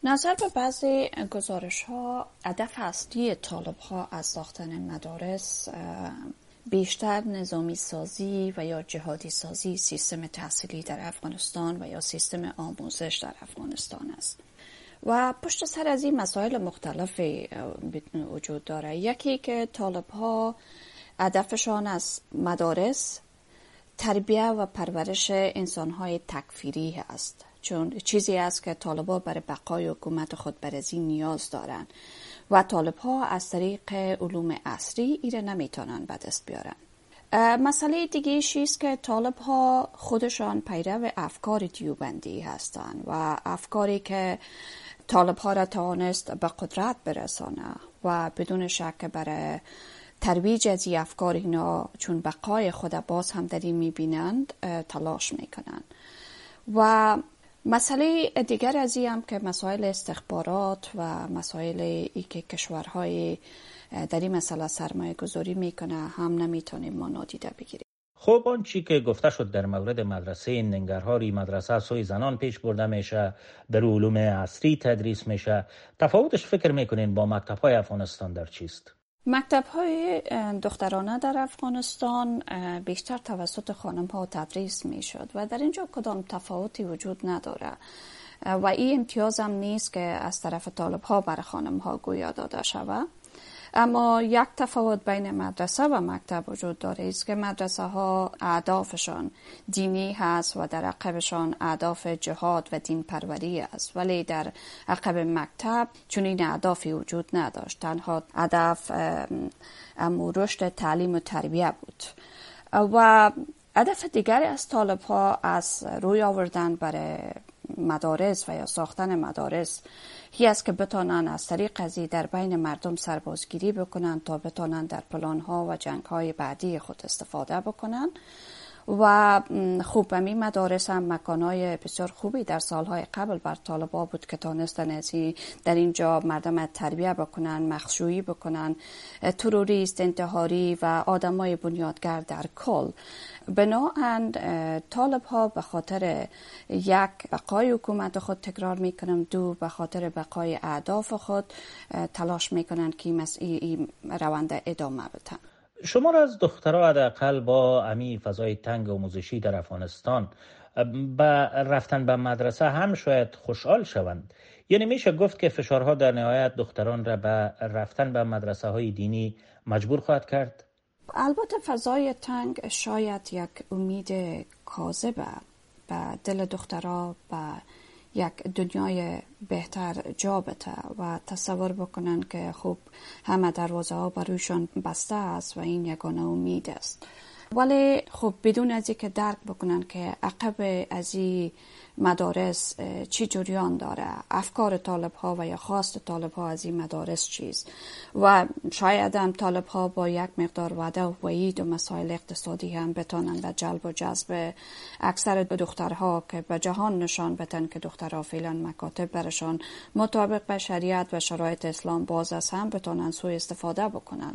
نظر به بعضی گزارش ها، هدف اصلی طالب ها از ساختن مدارس بیشتر نظامی سازی و یا جهادی سازی سیستم تحصیلی در افغانستان و یا سیستم آموزش در افغانستان است. و پشت سر از این مسائل مختلفی وجود داره. یکی که طالب ها هدفشان از مدارس تربیت و پرورش انسان‌های تکفیری است، چون چیزی است که طالب‌ها برای بقای حکومت خود بر از این نیاز دارند و طالب‌ها از طریق علوم عصری ایره نمیتونن به دست بیارن. مسئله دیگه است که طالب‌ها خودشان پیرو افکار دیوبندی هستند و افکاری که طالب‌ها را توانست به قدرت برسانه و بدون شک برای ترویج از این افکار اینا چون بقای خود باز هم در این میبینند تلاش میکنند. و مسئله دیگر از این هم که مسائل استخبارات و مسائل ای که کشورهای در این مسئله سرمایه گذاری میکنه هم نمیتونیم ما نادیده بگیریم. خب آن چی که گفته شد در مورد مدرسه ننگرهاری، مدرسه سوی زنان پیش برده میشه، در علوم عصری تدریس میشه، تفاوتش فکر میکنین با مکتب‌های افغانستان در چیست؟ مکتب‌های دخترانه در افغانستان بیشتر توسط خانم‌ها تدریس میشد و در اینجا کدام تفاوتی وجود نداره و این امتیاز هم نیست که از طرف طالب‌ها برای خانم‌ها گویا داده شود. اما یک تفاوت بین مدرسه و مکتب وجود داره است که مدرسه ها اهدافشان دینی هست و در عقبشان اهداف جهاد و دین پروری است، ولی در عقب مکتب چنین اهدافی وجود نداشت. تنها هدف رشد تعلیم و تربیت بود. و هدف دیگری از طالب ها از روی آوردن برای مدارس و یا ساختن مدارس هی است که بتانن از طریق ازی در بین مردم سربازگیری بکنن تا بتانن در پلان‌ها و جنگ‌های بعدی خود استفاده بکنن. و خوب همین مدارس هم مکان‌های بسیار خوبی در سالهای قبل بر طالب‌ها بود که تانستن ازی در اینجا مردم تربیت بکنن، مخشویی بکنن، تروریست، انتحاری و آدمای بنیادگر در کل. بنابراین طالب‌ها به خاطر یک بقای حکومت خود تکرار میکنن، دو به خاطر بقای اهداف خود تلاش میکنن که این روند ادامه بدن. شما را از دخترها حداقل با امی فضای تنگ آموزشی در افغانستان به رفتن به مدرسه هم شاید خوشحال شوند. یعنی میشه گفت که فشارها در نهایت دختران را به رفتن به مدرسه های دینی مجبور خواهد کرد؟ البته فضای تنگ شاید یک امید کاذبه به دل دخترها به یک دنیای بهتر جا بده و تصور بکنن که خب همه دروازه ها برویشان بسته است و این یگانه امید است. ولی خب بدون از اینکه درک بکنن که عقب از این مدارس چی جریان داره، افکار طالب ها و یا خواست طالب ها از این مدارس چیست و شاید هم طالب ها با یک مقدار وعده و وعید و مسائل اقتصادی هم بتانن و جلب و جذب اکثر دخترها که به جهان نشان بدن که دخترها فعلا مکاتب برشان مطابق به شریعت و شرایط اسلام باز است هم بتانن سوء استفاده بکنن.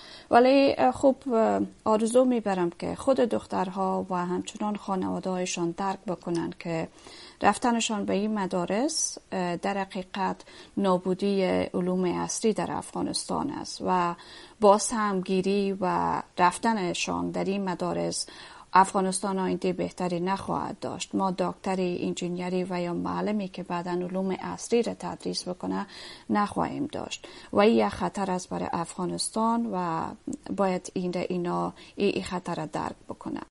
ولی خب آرزو میبرم که خود دخترها و همچنان خانواده‌هایشان درک بکنن که رفتنشان به این مدارس در حقیقت نابودی علوم عصری در افغانستان است و با سهمگیری و رفتنشان در این مدارس افغانستان آینده بهتری نخواهد داشت. ما دکتری، انجینیری و یا معلمی که بعداً علوم عصری را تدریس بکنه نخواهیم داشت و این خطر است برای افغانستان و باید این خطر را درک بکنه.